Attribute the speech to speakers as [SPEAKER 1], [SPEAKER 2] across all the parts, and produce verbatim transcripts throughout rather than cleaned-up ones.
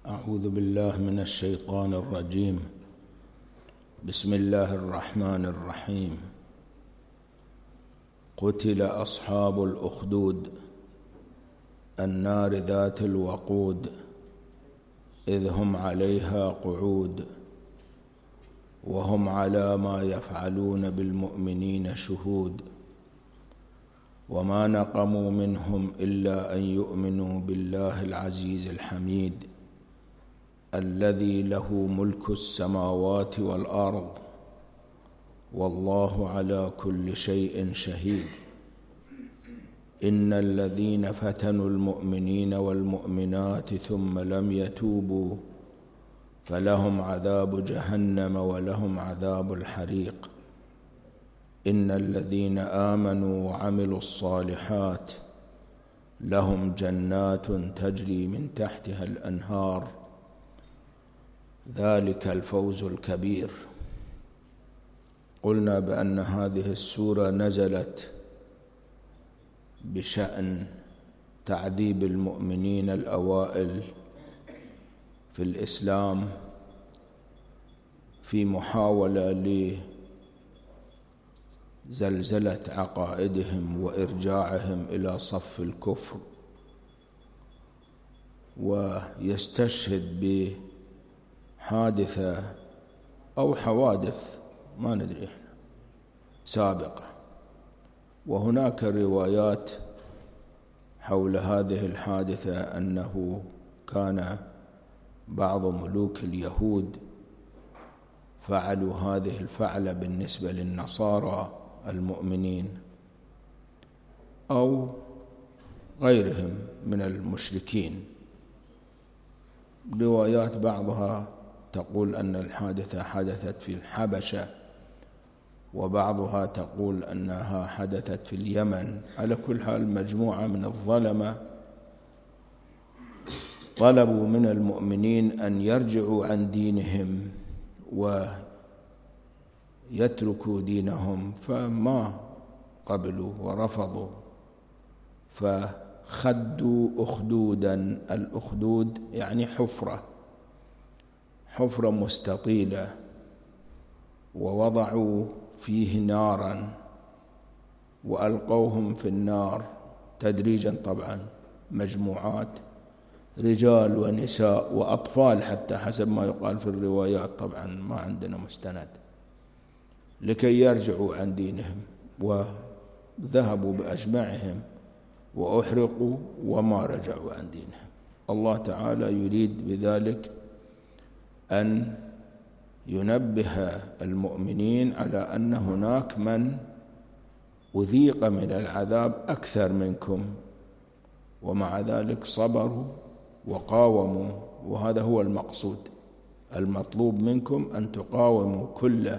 [SPEAKER 1] أعوذ بالله من الشيطان الرجيم. بسم الله الرحمن الرحيم. قتل أصحاب الأخدود النار ذات الوقود إذ هم عليها قعود وهم على ما يفعلون بالمؤمنين شهود وما نقموا منهم إلا أن يؤمنوا بالله العزيز الحميد الذي له ملك السماوات والأرض والله على كل شيء شهيد. إن الذين فتنوا المؤمنين والمؤمنات ثم لم يتوبوا فلهم عذاب جهنم ولهم عذاب الحريق. إن الذين آمنوا وعملوا الصالحات لهم جنات تجري من تحتها الأنهار ذلك الفوز الكبير. قلنا بأن هذه السورة نزلت بشأن تعذيب المؤمنين الأوائل في الإسلام في محاولة لزلزلة عقائدهم وإرجاعهم إلى صف الكفر، ويستشهد بحادثة أو حوادث ما ندري سابقة. وهناك روايات حول هذه الحادثة أنه كان بعض ملوك اليهود فعلوا هذه الفعلة بالنسبة للنصارى المؤمنين أو غيرهم من المشركين. روايات بعضها تقول أن الحادثة حدثت في الحبشة، وبعضها تقول أنها حدثت في اليمن. على كل حال مجموعة من الظلمة طلبوا من المؤمنين أن يرجعوا عن دينهم ويتركوا دينهم، فما قبلوا ورفضوا، فخدوا أخدودا. الأخدود يعني حفرة حفرة مستطيلة، ووضعوا فيه نارا وألقوهم في النار تدريجا، طبعا مجموعات رجال ونساء وأطفال حتى حسب ما يقال في الروايات، طبعا ما عندنا مستند، لكي يرجعوا عن دينهم. وذهبوا بأجمعهم وأحرقوا وما رجعوا عن دينهم. الله تعالى يريد بذلك أن ينبه المؤمنين على أن هناك من أذيق من العذاب أكثر منكم، ومع ذلك صبروا وقاوموا، وهذا هو المقصود. المطلوب منكم أن تقاوموا كل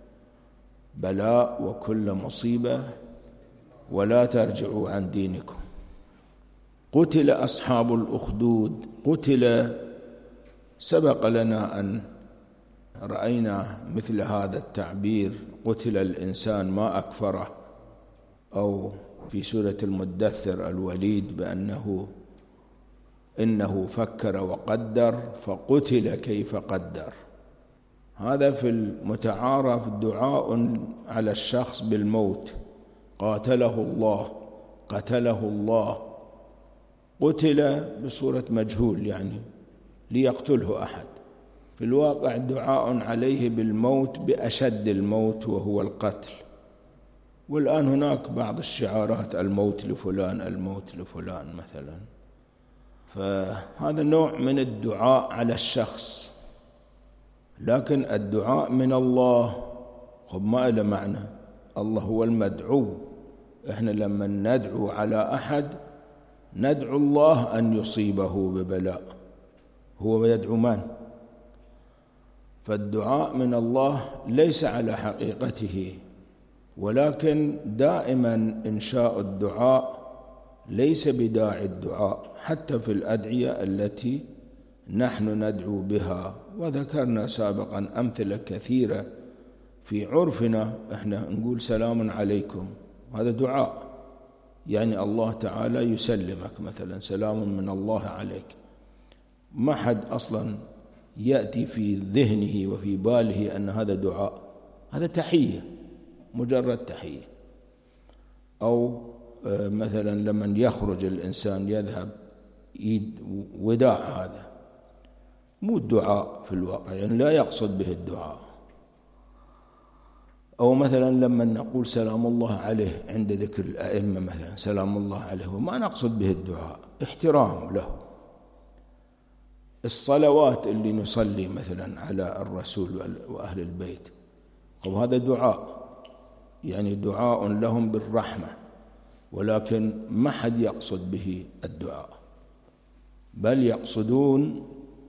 [SPEAKER 1] بلاء وكل مصيبة ولا ترجعوا عن دينكم. قتل أصحاب الأخدود. قتل، سبق لنا أن رأينا مثل هذا التعبير، قتل الإنسان ما أكفره، أو في سورة المدثر الوليد بأنه إنه فكر وقدر فقتل كيف قدر. هذا في المتعارف دعاء على الشخص بالموت، قاتله الله قتله الله. قتل بصورة مجهول، يعني ليقتله أحد. في الواقع دعاء عليه بالموت بأشد الموت وهو القتل. والآن هناك بعض الشعارات الموت لفلان الموت لفلان مثلا، فهذا نوع من الدعاء على الشخص. لكن الدعاء من الله خب ما له معنى، الله هو المدعو. إحنا لما ندعو على أحد ندعو الله أن يصيبه ببلاء، هو يدعو من؟ فالدعاء من الله ليس على حقيقته، ولكن دائما إنشاء الدعاء ليس بداعي الدعاء، حتى في الأدعية التي نحن ندعو بها. وذكرنا سابقا أمثلة كثيرة في عرفنا. إحنا نقول سلام عليكم، هذا دعاء، يعني الله تعالى يسلمك، مثلا سلام من الله عليك. ما حد أصلا يأتي في ذهنه وفي باله أن هذا دعاء، هذا تحية، مجرد تحية. أو مثلا لما يخرج الإنسان يذهب يد وداع، هذا مو الدعاء في الواقع، يعني لا يقصد به الدعاء. أو مثلا لما نقول سلام الله عليه عند ذكر الأئمة مثلا، سلام الله عليه، وما نقصد به الدعاء، احترام له. الصلوات اللي نصلي مثلا على الرسول وأهل البيت، وهذا دعاء، يعني دعاء لهم بالرحمة، ولكن ما حد يقصد به الدعاء، بل يقصدون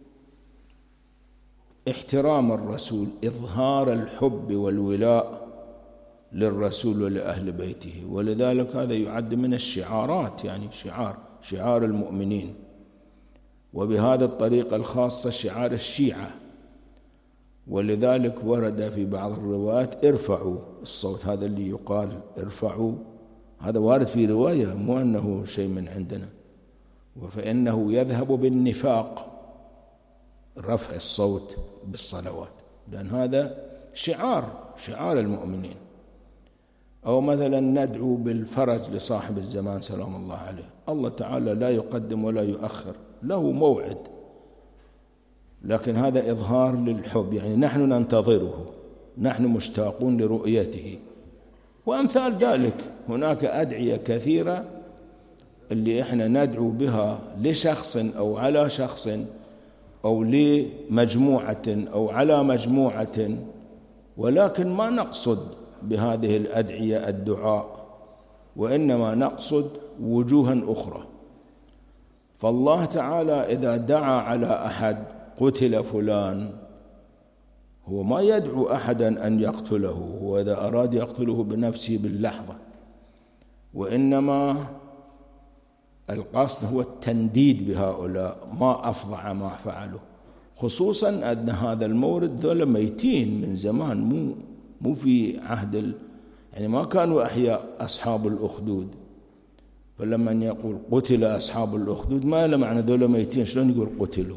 [SPEAKER 1] احترام الرسول، إظهار الحب والولاء للرسول ولأهل بيته. ولذلك هذا يعد من الشعارات، يعني شعار شعار المؤمنين. وبهذا الطريقة الخاصة شعار الشيعة، ولذلك ورد في بعض الروايات ارفعوا الصوت، هذا اللي يقال ارفعوا، هذا وارد في رواية، مو أنه شيء من عندنا. وفإنه يذهب بالنفاق رفع الصوت بالصلوات، لأن هذا شعار شعار المؤمنين. أو مثلا ندعو بالفرج لصاحب الزمان سلام الله عليه، الله تعالى لا يقدم ولا يؤخر، له موعد، لكن هذا إظهار للحب، يعني نحن ننتظره، نحن مشتاقون لرؤيته. وأمثال ذلك هناك أدعية كثيرة اللي إحنا ندعو بها لشخص أو على شخص أو لمجموعة أو على مجموعة، ولكن ما نقصد بهذه الأدعية الدعاء، وإنما نقصد وجوها أخرى. فالله تعالى إذا دعا على أحد قتل فلان، هو ما يدعو أحدا أن يقتله، هو إذا أراد يقتله بنفسه باللحظة، وإنما القصد هو التنديد بهؤلاء، ما أفظع ما فعلوا، خصوصا أن هذا المورد ذولا ميتين من زمان، مو مو في عهد ال... يعني ما كانوا أحياء أصحاب الأخدود. فلما يقول قتل أصحاب الأخدود ما له معنى ذولا ميتين، شلون يقول قتلوا؟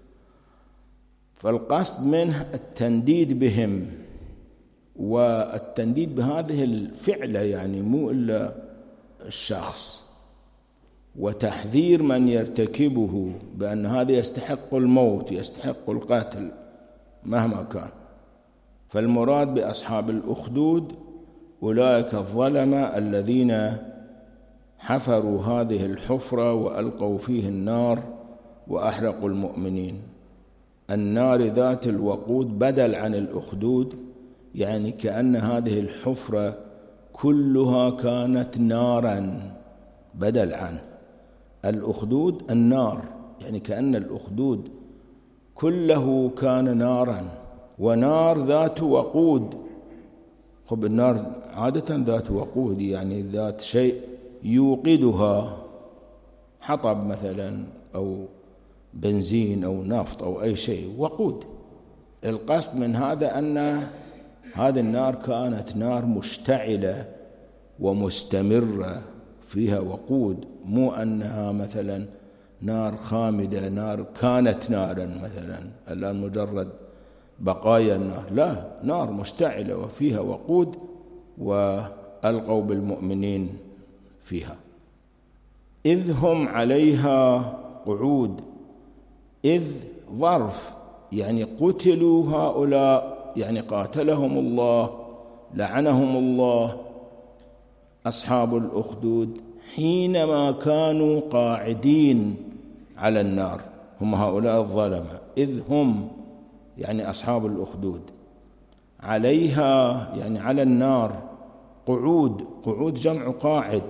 [SPEAKER 1] فالقصد منه التنديد بهم، والتنديد بهذه الفعلة، يعني مو إلا الشخص، وتحذير من يرتكبه بأن هذا يستحق الموت، يستحق القتل مهما كان. فالمراد بأصحاب الأخدود أولئك الظلمة الذين حفروا هذه الحفرة وألقوا فيه النار وأحرقوا المؤمنين. النار ذات الوقود بدل عن الأخدود، يعني كأن هذه الحفرة كلها كانت نارا، بدل عن الأخدود النار، يعني كأن الأخدود كله كان نارا، ونار ذات وقود. خب النار عادة ذات وقود، يعني ذات شيء يوقدها، حطب مثلا أو بنزين أو نفط أو أي شيء وقود. القصد من هذا أن هذه النار كانت نار مشتعلة ومستمرة فيها وقود، مو أنها مثلا نار خامدة، نار كانت نارا مثلا الآن مجرد بقايا النار، لا، نار مشتعلة وفيها وقود، وألقوا بالمؤمنين فيها. إذ هم عليها قعود، إذ ظرف، يعني قتلوا هؤلاء، يعني قاتلهم الله لعنهم الله أصحاب الأخدود حينما كانوا قاعدين على النار، هم هؤلاء الظلمة. إذ هم يعني أصحاب الأخدود، عليها يعني على النار، قعود، قعود جمع قاعد،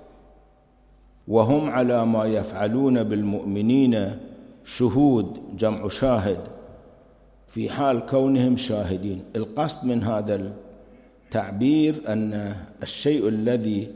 [SPEAKER 1] وهم على ما يفعلون بالمؤمنين شهود جمع شاهد، في حال كونهم شاهدين. القصد من هذا التعبير أن الشيء الذي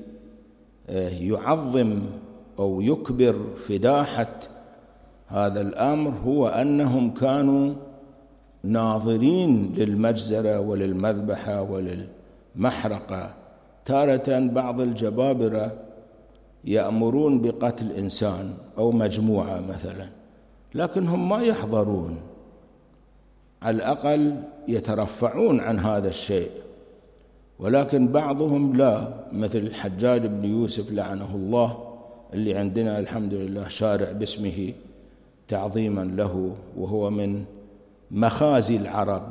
[SPEAKER 1] يعظم أو يكبر فداحة هذا الأمر هو أنهم كانوا ناظرين للمجزرة وللمذبحة وللمحرقة. تارة بعض الجبابرة يأمرون بقتل إنسان أو مجموعة مثلا، لكنهم ما يحضرون، على الأقل يترفعون عن هذا الشيء. ولكن بعضهم لا، مثل الحجاج بن يوسف لعنه الله، اللي عندنا الحمد لله شارع باسمه تعظيما له، وهو من مخازي العرب.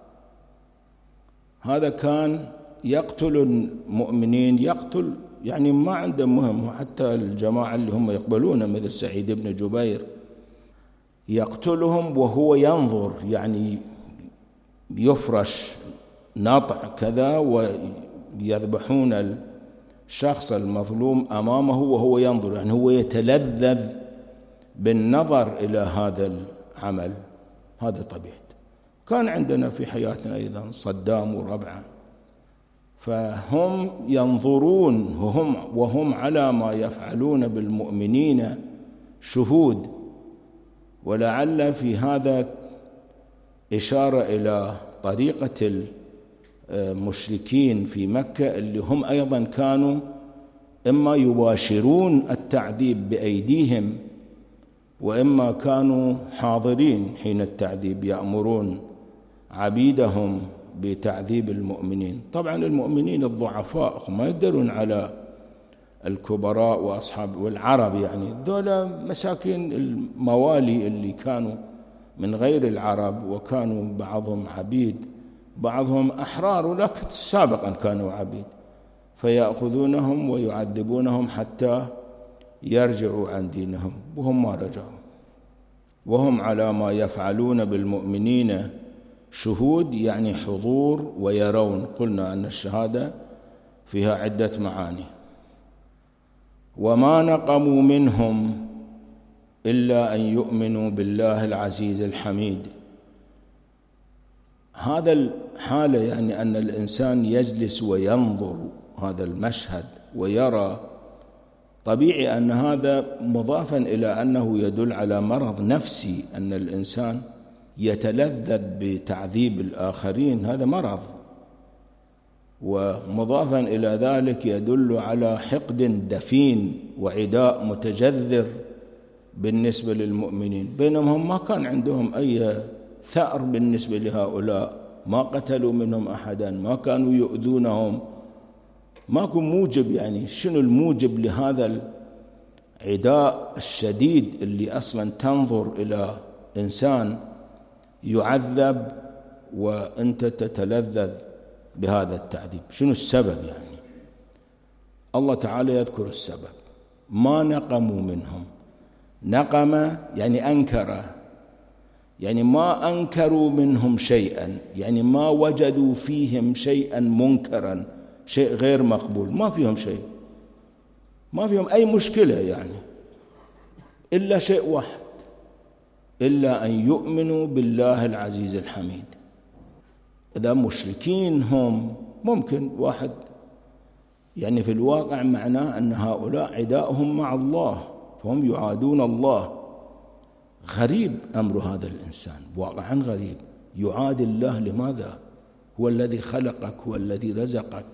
[SPEAKER 1] هذا كان يقتل المؤمنين، يقتل يعني ما عنده مهم، حتى الجماعة اللي هم يقبلون مثل سعيد بن جبير يقتلهم وهو ينظر، يعني يفرش نطع كذا ويذبحون الشخص المظلوم أمامه وهو ينظر، يعني هو يتلذذ بالنظر إلى هذا العمل. هذا طبيعي. كان عندنا في حياتنا أيضا صدام وربعه، فهم ينظرون وهم, وهم على ما يفعلون بالمؤمنين شهود. ولعل في هذا إشارة إلى طريقة المشركين في مكة، اللي هم أيضا كانوا إما يباشرون التعذيب بأيديهم، وإما كانوا حاضرين حين التعذيب، يأمرون عبيدهم بتعذيب المؤمنين. طبعا المؤمنين الضعفاء ما يقدرون على الكبراء وأصحاب والعرب، يعني ذولا مساكين الموالي اللي كانوا من غير العرب، وكانوا بعضهم عبيد بعضهم أحرار، ولكن سابقا كانوا عبيد، فيأخذونهم ويعذبونهم حتى يرجعوا عن دينهم، وهم ما رجعوا. وهم على ما يفعلون بالمؤمنين شهود، يعني حضور ويرون. قلنا أن الشهادة فيها عدة معاني. وما نقموا منهم إلا أن يؤمنوا بالله العزيز الحميد. هذا الحالة يعني أن الإنسان يجلس وينظر هذا المشهد ويرى، طبيعي أن هذا مضافا إلى أنه يدل على مرض نفسي، أن الإنسان يتلذذ بتعذيب الآخرين، هذا مرض. ومضافا إلى ذلك يدل على حقد دفين وعداء متجذر بالنسبة للمؤمنين، بينما هم ما كان عندهم أي ثأر بالنسبة لهؤلاء، ما قتلوا منهم أحدا، ما كانوا يؤذونهم، ماكو موجب. يعني شنو الموجب لهذا العداء الشديد اللي أصلا تنظر إلى إنسان يعذب وأنت تتلذذ بهذا التعذيب؟ شنو السبب؟ يعني الله تعالى يذكر السبب. ما نقموا منهم، نقم يعني أنكر، يعني ما أنكروا منهم شيئا، يعني ما وجدوا فيهم شيئا منكرا، شيء غير مقبول، ما فيهم شيء، ما فيهم أي مشكلة، يعني إلا شيء واحد، إلا أن يؤمنوا بالله العزيز الحميد. إذا مشركين هم، ممكن واحد يعني في الواقع معناه أن هؤلاء عداؤهم مع الله، فهم يعادون الله. غريب أمر هذا الإنسان، واقعا غريب، يعادي الله. لماذا؟ هو الذي خلقك، هو الذي رزقك.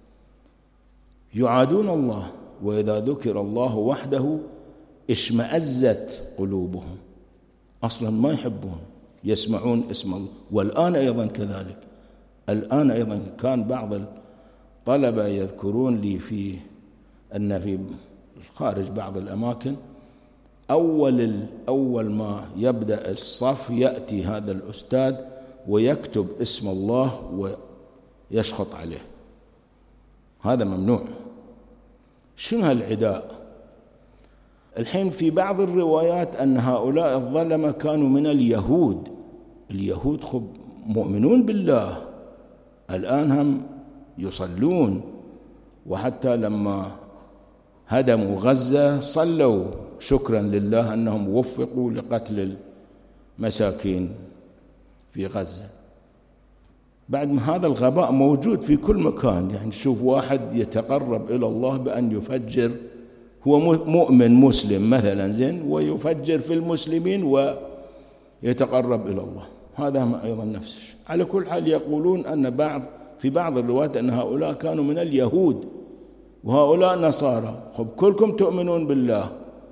[SPEAKER 1] يعادون الله، وإذا ذكر الله وحده اشمأزت قلوبهم، أصلا ما يحبون يسمعون اسم الله. والآن أيضا كذلك، الآن أيضا كان بعض الطلبة يذكرون لي في أن في خارج بعض الأماكن أول أول ما يبدأ الصف يأتي هذا الأستاذ ويكتب اسم الله ويشخط عليه. هذا ممنوع. شنو هالعداء؟ الحين في بعض الروايات أن هؤلاء الظلمة كانوا من اليهود. اليهود خب مؤمنون بالله، الآن هم يصلون، وحتى لما هدموا غزة صلوا شكرا لله أنهم وفقوا لقتل المساكين في غزة. بعد ما هذا الغباء موجود في كل مكان. يعني شوف واحد يتقرب إلى الله بأن يفجر، هو مؤمن مسلم مثلا زين، ويفجر في المسلمين ويتقرب إلى الله، هذا أيضا نفس الشيء. على كل حال يقولون أن بعض في بعض الروايات أن هؤلاء كانوا من اليهود وهؤلاء نصارى. خب كلكم تؤمنون بالله،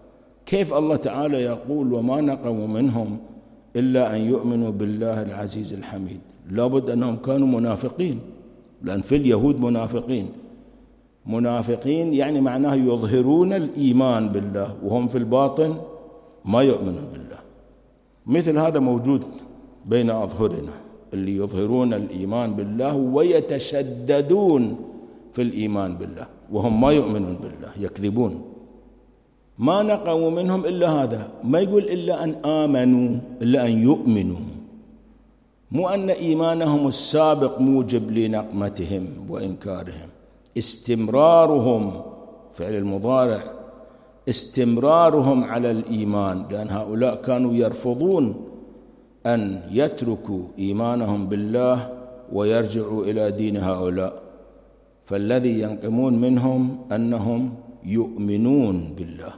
[SPEAKER 1] كيف الله تعالى يقول وما نقموا منهم إلا أن يؤمنوا بالله العزيز الحميد؟ لابد أنهم كانوا منافقين، لأن في اليهود منافقين. منافقين يعني معناه يظهرون الإيمان بالله وهم في الباطن ما يؤمنون بالله. مثل هذا موجود بين أظهرنا، اللي يظهرون الإيمان بالله ويتشددون في الإيمان بالله وهم ما يؤمنون بالله، يكذبون. ما نقموا منهم إلا هذا، ما يقول إلا أن آمنوا، إلا أن يؤمنوا، مو أن إيمانهم السابق موجب لنقمتهم وإنكارهم. استمرارهم، فعل المضارع، استمرارهم على الإيمان، لأن هؤلاء كانوا يرفضون أن يتركوا إيمانهم بالله ويرجعوا إلى دين هؤلاء، فالذي ينقمون منهم أنهم يؤمنون بالله.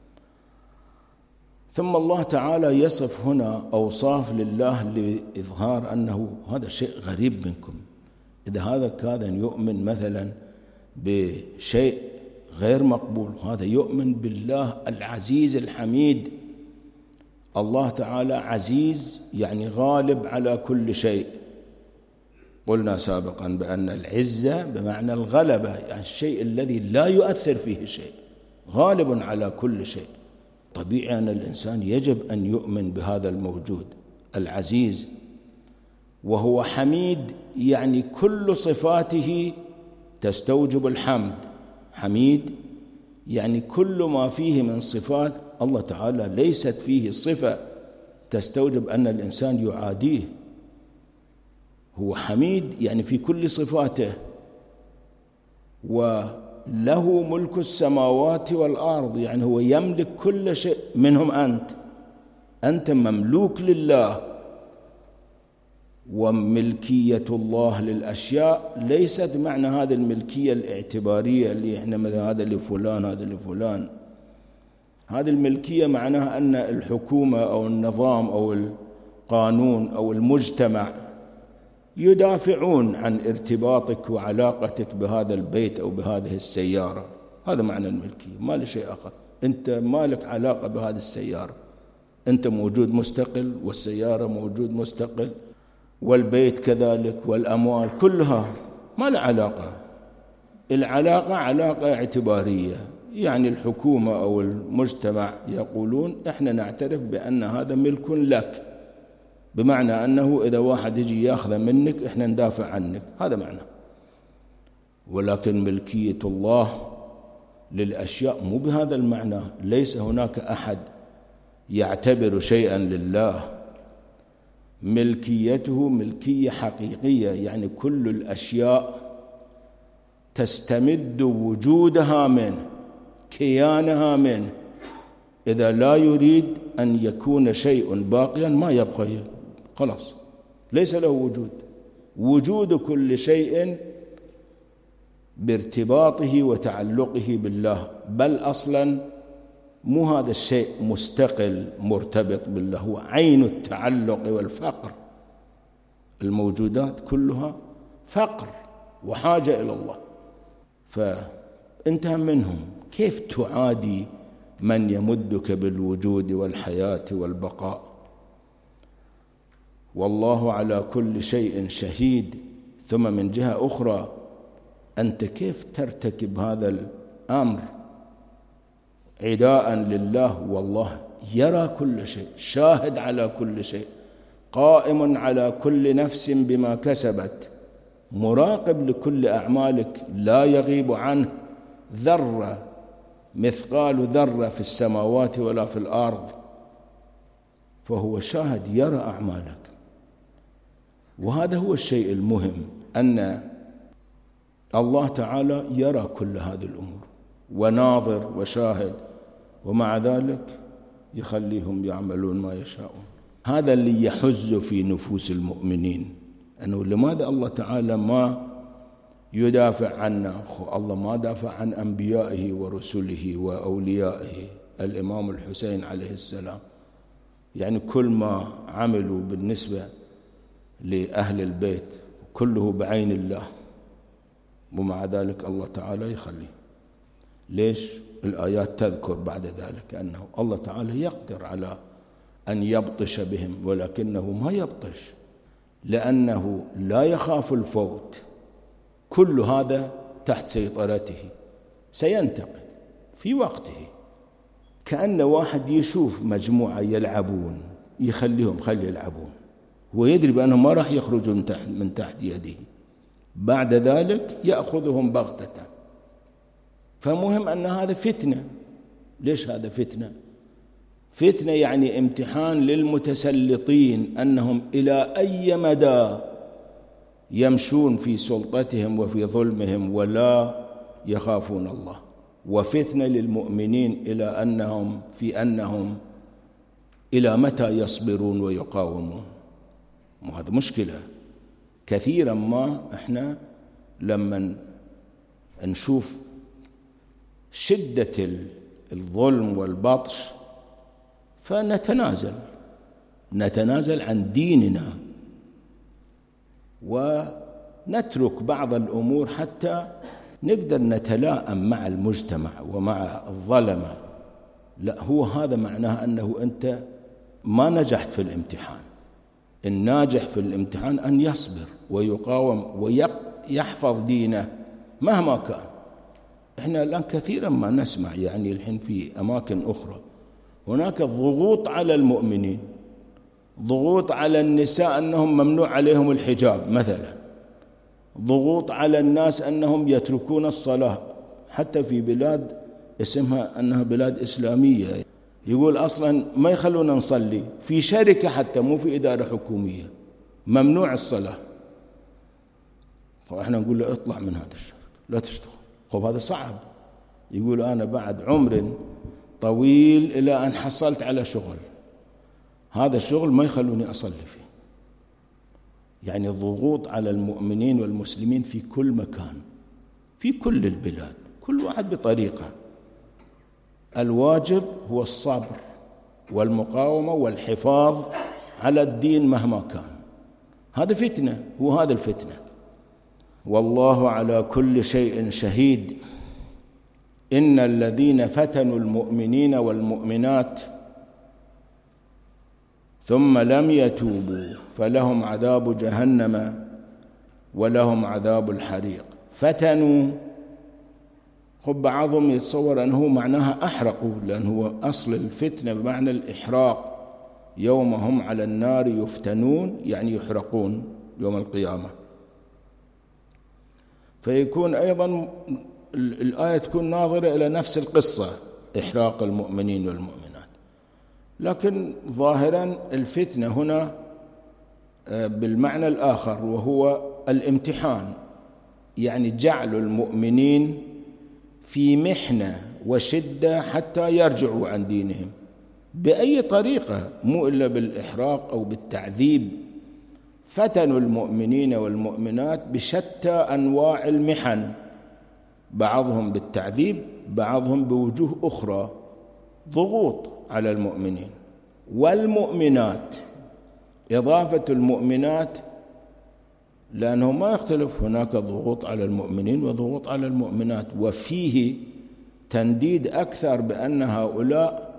[SPEAKER 1] ثم الله تعالى يصف هنا أوصاف لله لإظهار أنه هذا شيء غريب منكم. إذا هذا كان يؤمن مثلا بشيء غير مقبول، هذا يؤمن بالله العزيز الحميد. الله تعالى عزيز يعني غالب على كل شيء. قلنا سابقا بأن العزة بمعنى الغلبة، يعني الشيء الذي لا يؤثر فيه شيء، غالب على كل شيء. طبيعي أن الإنسان يجب أن يؤمن بهذا الموجود العزيز. وهو حميد يعني كل صفاته تستوجب الحمد. حميد يعني كل ما فيه من صفات الله تعالى ليست فيه صفة تستوجب أن الإنسان يعاديه. هو حميد يعني في كل صفاته، وله ملك السماوات والأرض، يعني هو يملك كل شيء منهم أنت أنت مملوك لله. وملكية الله للأشياء ليست معنى هذه الملكية الاعتبارية اللي احنا مثلا هذا لفلان هذا لفلان. هذه الملكية معناها أن الحكومة أو النظام أو القانون أو المجتمع يدافعون عن ارتباطك وعلاقتك بهذا البيت أو بهذه السيارة. هذا معنى الملكية، ما لشيء آخر. أنت ما لك علاقة بهذه السيارة، أنت موجود مستقل والسيارة موجود مستقل والبيت كذلك والأموال كلها ما له علاقة. العلاقة علاقة اعتبارية، يعني الحكومة أو المجتمع يقولون إحنا نعترف بأن هذا ملك لك، بمعنى أنه إذا واحد يجي يأخذ منك إحنا ندافع عنك، هذا معنى. ولكن ملكية الله للأشياء مو بهذا المعنى. ليس هناك أحد يعتبر شيئا لله. ملكيته ملكية حقيقية، يعني كل الأشياء تستمد وجودها منه، كيانها منه. إذا لا يريد أن يكون شيء باقيا ما يبقى، خلاص ليس له وجود. وجود كل شيء بارتباطه وتعلقه بالله، بل أصلا مو هذا الشيء مستقل مرتبط بالله، هو عين التعلق والفقر. الموجودات كلها فقر وحاجة إلى الله، فأنت منهم. كيف تعادي من يمدك بالوجود والحياة والبقاء؟ والله على كل شيء شهيد. ثم من جهة أخرى أنت كيف ترتكب هذا الأمر عداء لله؟ والله يرى كل شيء، شاهد على كل شيء، قائم على كل نفس بما كسبت، مراقب لكل أعمالك، لا يغيب عنه ذرة مثقال ذرة في السماوات ولا في الأرض، فهو شاهد يرى أعمالك. وهذا هو الشيء المهم، أن الله تعالى يرى كل هذه الأمور وناظر وشاهد، ومع ذلك يخليهم يعملون ما يشاءون. هذا اللي يحز في نفوس المؤمنين، أنه لماذا الله تعالى ما يدافع عنا؟ الله ما دافع عن أنبيائه ورسله وأوليائه. الإمام الحسين عليه السلام يعني كل ما عملوا بالنسبة لأهل البيت كله بعين الله، ومع ذلك الله تعالى يخليه. ليش؟ الآيات تذكر بعد ذلك أنه الله تعالى يقدر على أن يبطش بهم، ولكنه ما يبطش لأنه لا يخاف الفوت، كل هذا تحت سيطرته، سينتقل في وقته. كأن واحد يشوف مجموعة يلعبون يخليهم خلي يلعبون، هو يدري بأنهم ما راح يخرجوا من تحت, من تحت يده، بعد ذلك يأخذهم بغتة. فمهم أن هذا فتنة. ليش هذا فتنة؟ فتنة يعني امتحان للمتسلطين أنهم إلى أي مدى يمشون في سلطتهم وفي ظلمهم ولا يخافون الله، وفتنة للمؤمنين إلى أنهم في أنهم إلى متى يصبرون ويقاومون. وهذا مشكلة. كثيرا ما إحنا لما نشوف شدة الظلم والبطش فنتنازل نتنازل عن ديننا ونترك بعض الأمور حتى نقدر نتلائم مع المجتمع ومع الظلمة. لا، هو هذا معناه أنه أنت ما نجحت في الامتحان. الناجح في الامتحان أن يصبر ويقاوم ويحفظ دينه مهما كان. إحنا الآن كثيرا ما نسمع يعني الحين في أماكن أخرى هناك ضغوط على المؤمنين، ضغوط على النساء أنهم ممنوع عليهم الحجاب مثلا، ضغوط على الناس أنهم يتركون الصلاة، حتى في بلاد اسمها أنها بلاد إسلامية يقول أصلا ما يخلونا نصلي في شركة، حتى مو في إدارة حكومية، ممنوع الصلاة. وإحنا نقول له اطلع من هذا الشركة لا تشتغل. خب هذا صعب. يقول أنا بعد عمر طويل إلى أن حصلت على شغل، هذا الشغل ما يخلوني أصلي فيه. يعني الضغوط على المؤمنين والمسلمين في كل مكان في كل البلاد، كل واحد بطريقة. الواجب هو الصبر والمقاومة والحفاظ على الدين مهما كان. هذا فتنة، هو هذا الفتنة. والله على كل شيء شهيد. إن الذين فتنوا المؤمنين والمؤمنات ثم لم يتوبوا فلهم عذاب جهنم ولهم عذاب الحريق. فتنوا، خب بعضهم يتصور أنه معناها أحرقوا، لأنه أصل الفتنة بمعنى الإحراق، يوم هم على النار يفتنون يعني يحرقون يوم القيامة. فيكون أيضا الآية تكون ناظرة إلى نفس القصة، إحراق المؤمنين والمؤمنات، لكن ظاهرا الفتنة هنا بالمعنى الآخر وهو الامتحان، يعني جعل المؤمنين في محنة وشدة حتى يرجعوا عن دينهم بأي طريقة، مو إلا بالإحراق أو بالتعذيب. فتنوا المؤمنين والمؤمنات بشتى أنواع المحن، بعضهم بالتعذيب بعضهم بوجوه أخرى، ضغوط على المؤمنين والمؤمنات. إضافة المؤمنات لأنه ما يختلف، هناك ضغوط على المؤمنين وضغوط على المؤمنات، وفيه تنديد أكثر بأن هؤلاء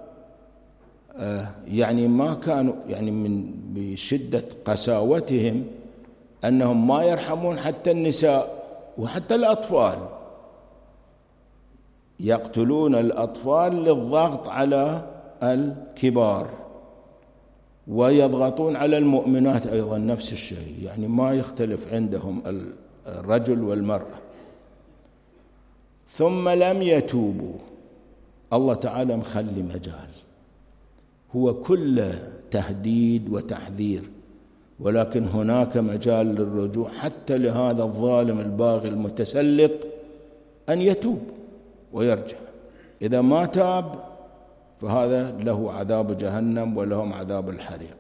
[SPEAKER 1] يعني ما كانوا يعني من بشدة قساوتهم أنهم ما يرحمون حتى النساء وحتى الأطفال، يقتلون الأطفال للضغط على الكبار، ويضغطون على المؤمنات أيضا نفس الشيء، يعني ما يختلف عندهم الرجل والمرأة. ثم لم يتوبوا، الله تعالى مخلي مجال، هو كل تهديد وتحذير، ولكن هناك مجال للرجوع حتى لهذا الظالم الباغي المتسلط أن يتوب ويرجع. إذا ما تاب فهذا له عذاب جهنم ولهم عذاب الحريق.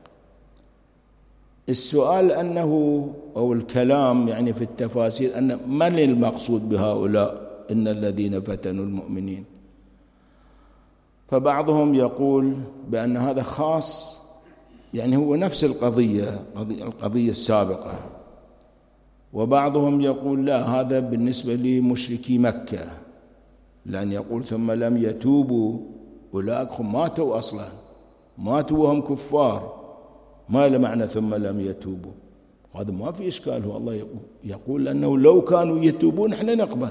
[SPEAKER 1] السؤال أنه أو الكلام يعني في التفاسير أن من المقصود بهؤلاء إن الذين فتنوا المؤمنين؟ فبعضهم يقول بأن هذا خاص، يعني هو نفس القضية القضية السابقة، وبعضهم يقول لا، هذا بالنسبة لمشركي مكة، لأن يقول ثم لم يتوبوا أولئك ماتوا أصلا، ماتوا وهم كفار، ما له معنى ثم لم يتوبوا؟ هذا ما في إشكال. هو الله يقول أنه لو كانوا يتوبون احنا نقبل.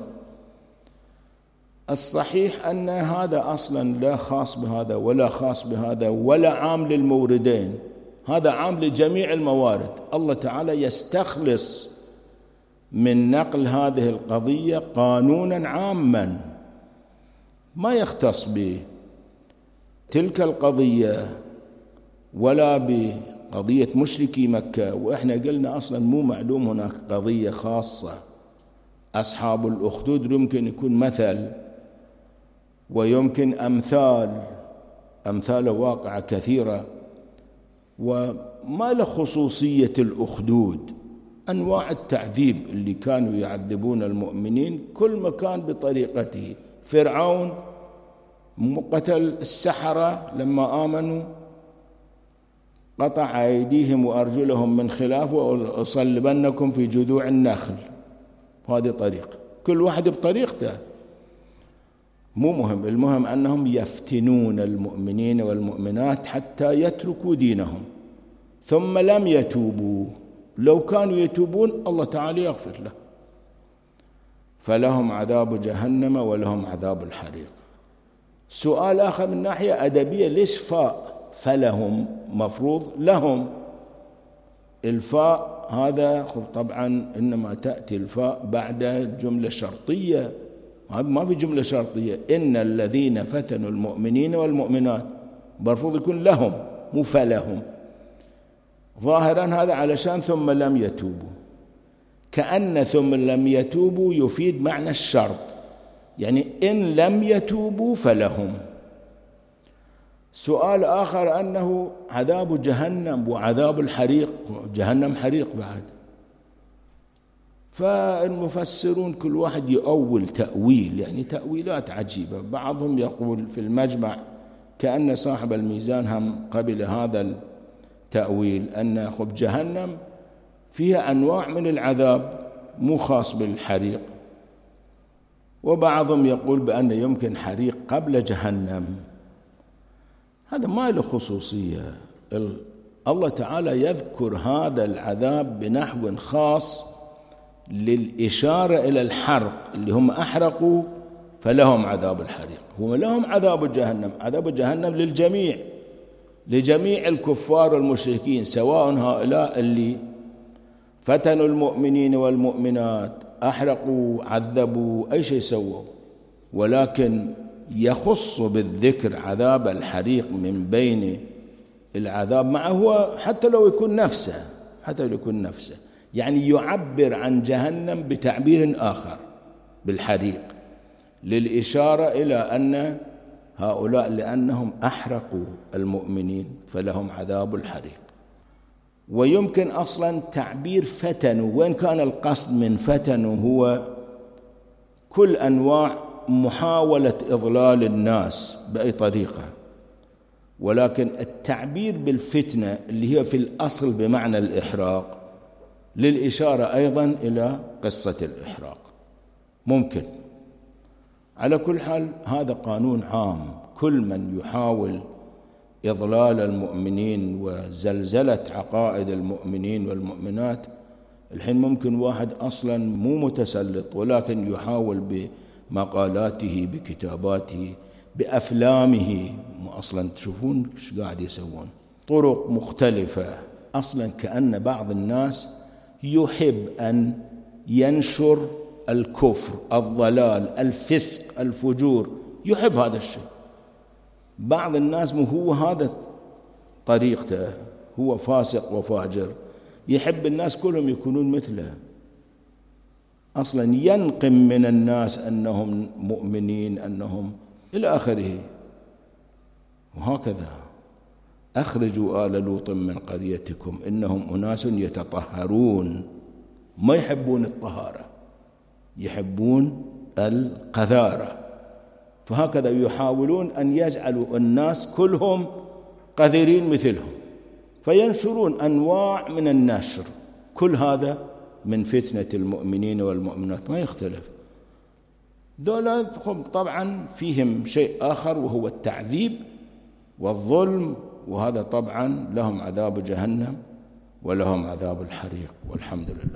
[SPEAKER 1] الصحيح أن هذا أصلا لا خاص بهذا ولا خاص بهذا ولا عام للموردين، هذا عام لجميع الموارد. الله تعالى يستخلص من نقل هذه القضية قانونا عاما ما يختص بتلك القضية ولا بقضية مشركي مكة. وإحنا قلنا أصلا مو معلوم هناك قضية خاصة. أصحاب الأخدود يمكن يكون مثل، ويمكن أمثال أمثال واقعة كثيرة، وما له خصوصية الأخدود. أنواع التعذيب اللي كانوا يعذبون المؤمنين كل مكان بطريقته. فرعون قتل السحرة لما آمنوا، قطع أيديهم وأرجلهم من خلاف وأصلبنكم في جذوع النخل. هذه طريقة، كل واحد بطريقته، مو مهم. المهم أنهم يفتنون المؤمنين والمؤمنات حتى يتركوا دينهم، ثم لم يتوبوا. لو كانوا يتوبون الله تعالى يغفر له. فلهم عذاب جهنم ولهم عذاب الحريق. سؤال آخر من ناحية أدبية، ليش فاء فلهم؟ مفروض لهم. الفاء هذا طبعا إنما تأتي الفاء بعد جملة شرطية، هذا ما في جملة شرطية. إن الذين فتنوا المؤمنين والمؤمنات المفروض يكون لهم مو فلهم. ظاهرا هذا علشان ثم لم يتوبوا، كأن ثم لم يتوبوا يفيد معنى الشرط، يعني إن لم يتوبوا فلهم. سؤال آخر أنه عذاب جهنم وعذاب الحريق، جهنم حريق بعد. فالمفسرون كل واحد يؤول تأويل، يعني تأويلات عجيبة. بعضهم يقول في المجمع كأن صاحب الميزان هم قبل هذا التأويل، أن خب جهنم فيها أنواع من العذاب مو خاص بالحريق. وبعضهم يقول بأن يمكن حريق قبل جهنم، هذا ما له خصوصية. الله تعالى يذكر هذا العذاب بنحو خاص للإشارة إلى الحرق، اللي هم أحرقوا فلهم عذاب الحريق. هم لهم عذاب جهنم، عذاب جهنم للجميع، لجميع الكفار والمشركين، سواء هؤلاء اللي فتنوا المؤمنين والمؤمنات، أحرقوا، عذبوا، أي شيء سووا. ولكن يخص بالذكر عذاب الحريق من بين العذاب معه، هو حتى لو يكون نفسه، حتى لو يكون نفسه، يعني يعبر عن جهنم بتعبير آخر بالحريق، للإشارة إلى أن هؤلاء لأنهم أحرقوا المؤمنين فلهم عذاب الحريق. ويمكن أصلا تعبير فتنوا، وين كان القصد من فتنوا هو كل أنواع محاولة إضلال الناس بأي طريقة، ولكن التعبير بالفتنة اللي هي في الأصل بمعنى الإحراق للإشارة أيضا إلى قصة الإحراق ممكن. على كل حال هذا قانون عام، كل من يحاول إضلال المؤمنين وزلزلة عقائد المؤمنين والمؤمنات. الحين ممكن واحد أصلا مو متسلط ولكن يحاول بمقالاته، بكتاباته، بأفلامه، أصلا تشوفون ايش قاعد يسوون، طرق مختلفة. أصلا كأن بعض الناس يحب أن ينشر الكفر، الضلال، الفسق، الفجور، يحب هذا الشيء. بعض الناس مو هو هذا طريقته، هو فاسق وفاجر، يحب الناس كلهم يكونون مثله، أصلا ينقم من الناس أنهم مؤمنين، أنهم إلى آخره. وهكذا أخرجوا آل لوط من قريتكم إنهم أناس يتطهرون، ما يحبون الطهارة، يحبون القذارة. فهكذا يحاولون أن يجعلوا الناس كلهم قذرين مثلهم، فينشرون أنواع من النشر. كل هذا من فتنة المؤمنين والمؤمنات ما يختلف. ذولا طبعا فيهم شيء آخر وهو التعذيب والظلم، وهذا طبعا لهم عذاب جهنم ولهم عذاب الحريق، والحمد لله.